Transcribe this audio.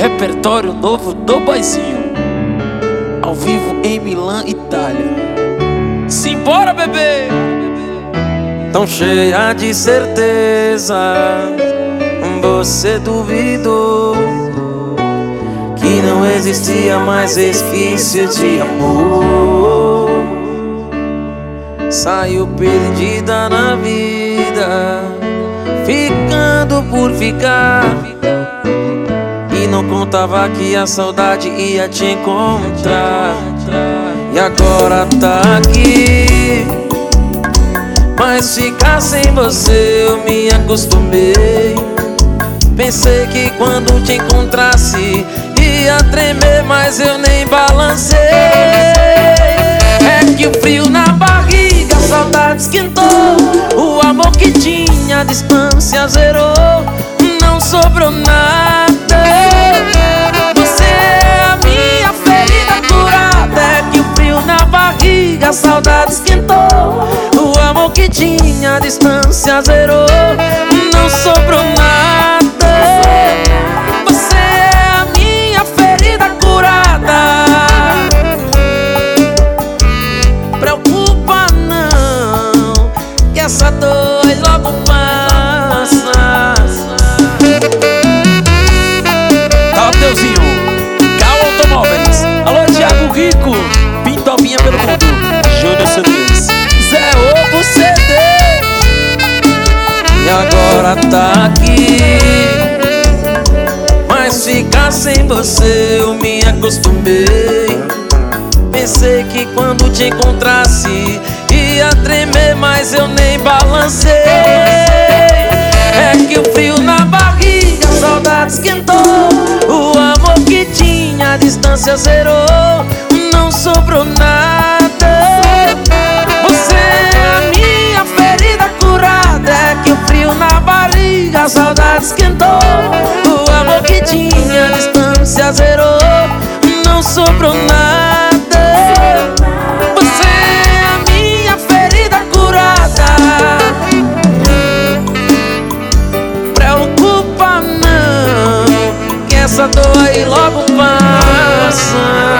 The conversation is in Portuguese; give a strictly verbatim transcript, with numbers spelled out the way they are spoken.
Repertório novo do Boizinho, ao vivo em Milão, Itália. Simbora, bebê! Tão cheia de certeza, você duvidou que não existia mais resquício de amor. Saiu perdida na vida, ficando por ficar, e não contava que a saudade ia te encontrar. E agora tá aqui, mas ficar sem você eu me acostumei. Pensei que quando te encontrasse ia tremer, mas eu nem balancei. É que o frio na barriga, a saudade esquentou, o amor que tinha, a distância zerou, não sobrou nada. Você é a minha ferida curada. É que o frio na barriga, a saudade esquentou, o amor que tinha, a distância zerou, não sobrou nada. Você é a minha ferida curada. Preocupa não, que essa dor logo passa. Tadeuzinho, Cal Automóveis. Alô, Thiago Rico, Pintovinha pelo mundo, Júnior Santos, Zé Ovo C D. E agora tá aqui, mas ficar sem você eu me acostumei. Pensei que quando te encontrasse ia tremer, mas eu nem balancei. É que o frio na barriga, a saudade esquentou, o amor que tinha, a distância zerou, não sobrou nada. Você é a minha ferida curada. É que o frio na barriga, a saudade esquentou, o amor que tinha, a distância zerou, não sobrou nada. Você é a minha ferida curada. Preocupa não, que essa dor aí logo passa.